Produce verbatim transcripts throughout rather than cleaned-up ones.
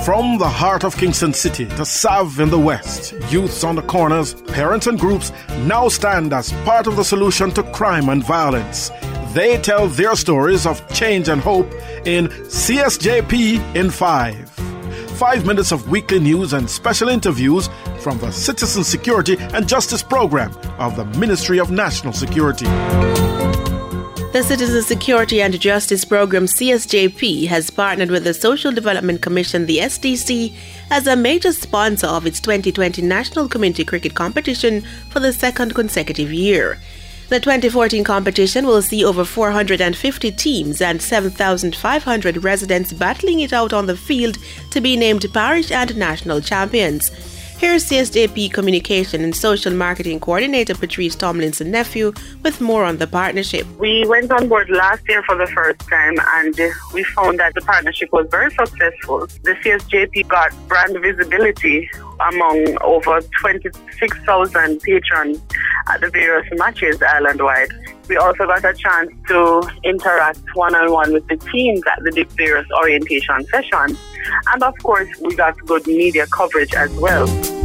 From the heart of Kingston City to Sav in the west, youths on the corners, parents and groups now stand as part of the solution to crime and violence. They tell their stories of change and hope in C S J P in five. Five minutes of weekly news and special interviews from the Citizen Security and Justice Program of the Ministry of National Security. The Citizen Security and Justice Program C S J P has partnered with the Social Development Commission, the S D C, as a major sponsor of its twenty twenty National Community Cricket Competition for the second consecutive year. The twenty fourteen competition will see over four hundred fifty teams and seven thousand five hundred residents battling it out on the field to be named parish and national champions. Here's C S J P Communication and Social Marketing Coordinator Patrice Tomlinson-Nephew with more on the partnership. We went on board last year for the first time and we found that the partnership was very successful. The C S J P got brand visibility among over twenty-six thousand patrons at the various matches island-wide. We also got a chance to interact one-on-one with the teams at the various orientation sessions. And of course, we got good media coverage as well.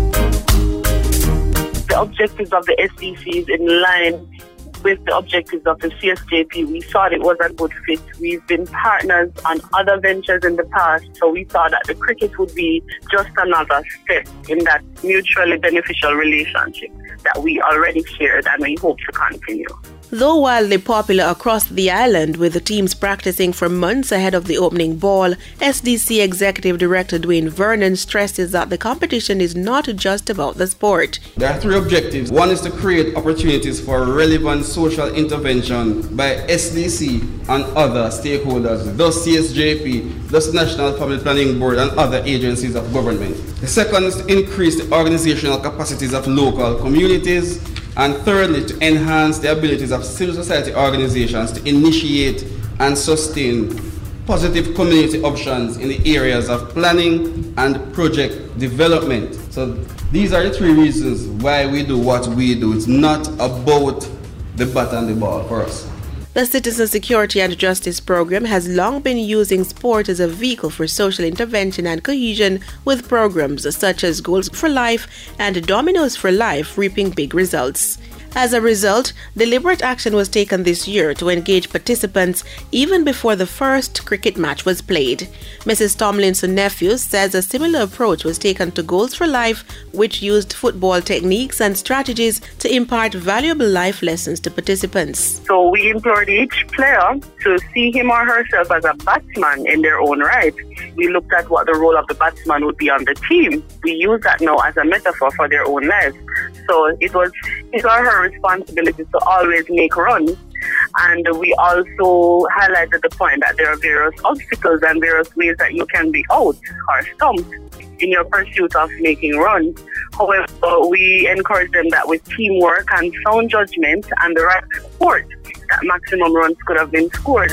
The objectives of the S D C is in line with the objectives of the C S J P. We thought it was a good fit. We've been partners on other ventures in the past, so we thought that the cricket would be just another step in that mutually beneficial relationship that we already shared and we hope to continue. Though wildly popular across the island, with the teams practicing for months ahead of the opening ball, S D C Executive Director Dwayne Vernon stresses that the competition is not just about the sport. There are three objectives. One is to create opportunities for relevant social intervention by S D C and other stakeholders, thus C S J P, thus National Family Planning Board and other agencies of government. The second is to increase the organizational capacities of local communities. And thirdly, to enhance the abilities of civil society organizations to initiate and sustain positive community options in the areas of planning and project development. So these are the three reasons why we do what we do. It's not about the bat and the ball for us. The Citizen Security and Justice Program has long been using sport as a vehicle for social intervention and cohesion, with programs such as Goals for Life and Dominoes for Life reaping big results. As a result, deliberate action was taken this year to engage participants even before the first cricket match was played. Missus Tomlinson-Nephew says a similar approach was taken to Goals for Life, which used football techniques and strategies to impart valuable life lessons to participants. So we implored each player to see him or herself as a batsman in their own right. We looked at what the role of the batsman would be on the team. We use that now as a metaphor for their own lives. So it was his or her responsibility to always make runs. And we also highlighted the point that there are various obstacles and various ways that you can be out or stumped in your pursuit of making runs. However, we encourage them that with teamwork and sound judgment and the right support, that maximum runs could have been scored.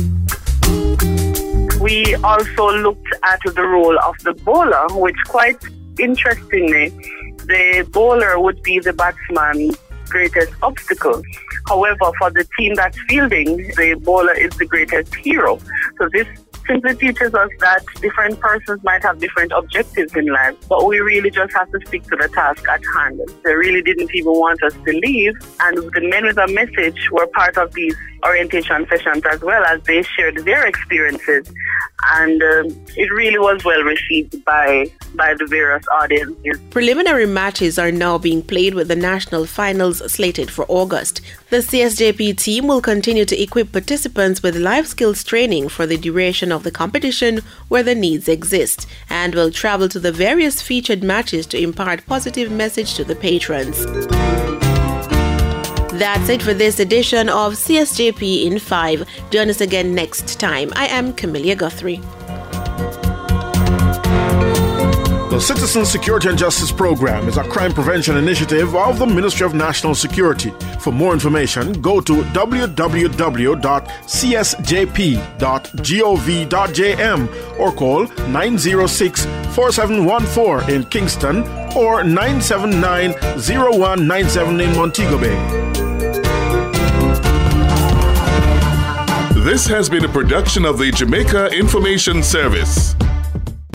We also looked at the role of the bowler, which quite interestingly, the bowler would be the batsman's greatest obstacle. However, for the team that's fielding, the bowler is the greatest hero. So this simply teaches us that different persons might have different objectives in life, but we really just have to stick to the task at hand. They really didn't even want us to leave, and the Men with a Message were part of these orientation sessions as well, as they shared their experiences, and um, it really was well received by by the various audiences. Preliminary matches are now being played, with the national finals slated for August. The C S J P team will continue to equip participants with life skills training for the duration of the competition where the needs exist, and will travel to the various featured matches to impart positive message to the patrons. That's it for this edition of C S J P in five. Join us again next time. I am Camilla Guthrie. The Citizen Security and Justice Program is a crime prevention initiative of the Ministry of National Security. For more information, go to w w w dot c s j p dot gov dot j m or call nine zero six, four seven one four in Kingston or nine seven nine, zero one nine seven in Montego Bay. This has been a production of the Jamaica Information Service.